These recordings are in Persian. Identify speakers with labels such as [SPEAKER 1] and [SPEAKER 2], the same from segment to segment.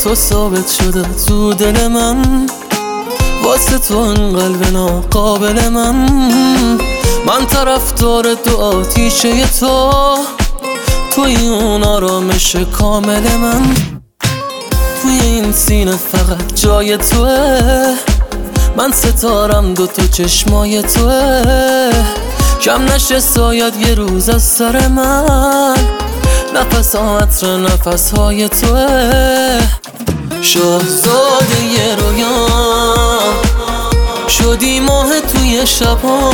[SPEAKER 1] تو ثابت شده تو دل من، واسه تو این قلب ناقابل من طرفدار دو آتیشه توی اون آرامش کامل من. توی این سینه فقط جای توه، من ستارم دوتا چشمای توه. کم نشه ساید یه روز از سر من، نفس ها عطر نفس های توه. شاهزاده یه رویام شدی ماه توی شبا،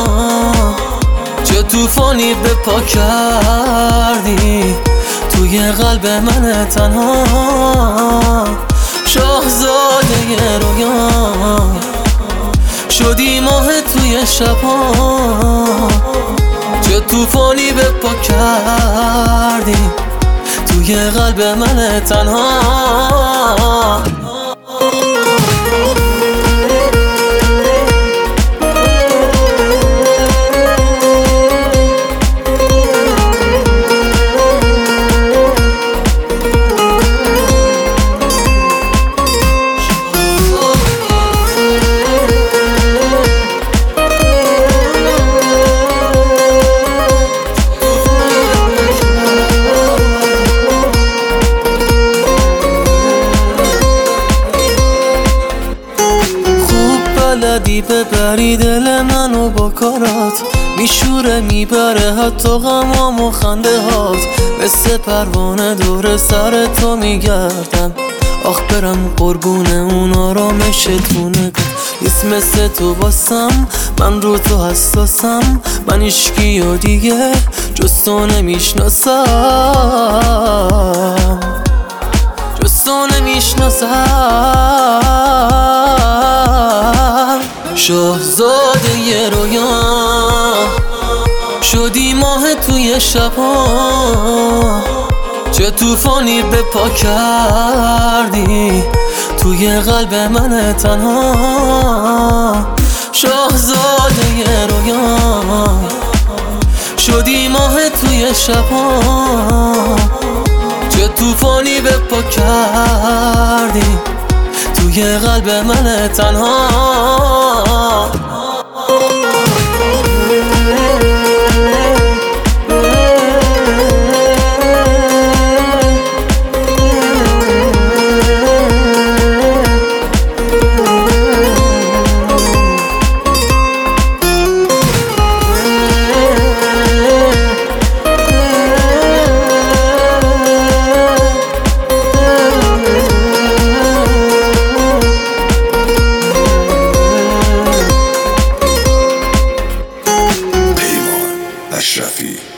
[SPEAKER 1] چه توفانی به پا کردی توی قلب من تنها. شاهزاده یه رویام شدی ماه توی شبا، چه توفانی به پا کردی توی قلب من تنها. بلدی ببری دل منو با کارات، میشوره میبره حتی غمام و خنده هات. مثل پروانه دور سر تو میگردم، آخ برم قربون اون آرامشتونه. نیست مثل تو واسم، من رو تو حساسم. من عشقی و دیگه جز تو نمیشناسم، جز تو نمیشناسم. شاهزاده یه رویام شدی ماه توی شبا، چه توفانی به پا کردی توی قلب من تنها. شاهزاده یه رویام شدی ماه توی شبا، چه توفانی به پا کردی توی قلب من تنها.
[SPEAKER 2] اشرفی